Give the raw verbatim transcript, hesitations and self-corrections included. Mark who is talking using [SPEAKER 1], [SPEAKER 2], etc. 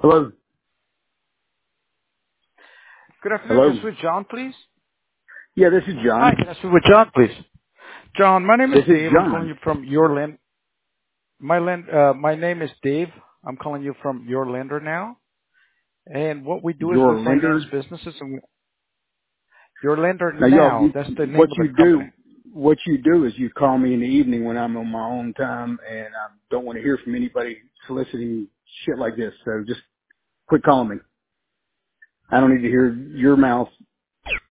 [SPEAKER 1] Hello?
[SPEAKER 2] Good afternoon. Can I
[SPEAKER 1] Hello?
[SPEAKER 2] speak with John, please?
[SPEAKER 1] Yeah, this is
[SPEAKER 2] Hi,
[SPEAKER 1] John.
[SPEAKER 2] can I speak with John, please? John, my name is
[SPEAKER 1] This is
[SPEAKER 2] Dave. I'm calling
[SPEAKER 1] John.
[SPEAKER 2] you from your land. My land. Uh, my name is Dave. I'm calling you from your lender now. And what we do is we
[SPEAKER 1] Your
[SPEAKER 2] finance
[SPEAKER 1] lender.
[SPEAKER 2] businesses. And we, your lender
[SPEAKER 1] Now, y'all,
[SPEAKER 2] now.
[SPEAKER 1] you,
[SPEAKER 2] That's the
[SPEAKER 1] what
[SPEAKER 2] name of the
[SPEAKER 1] you
[SPEAKER 2] company.
[SPEAKER 1] do, what you do is you call me in the evening when I'm on my own time, and I don't want to hear from anybody soliciting shit like this. So just quit calling me. I don't need to hear your mouth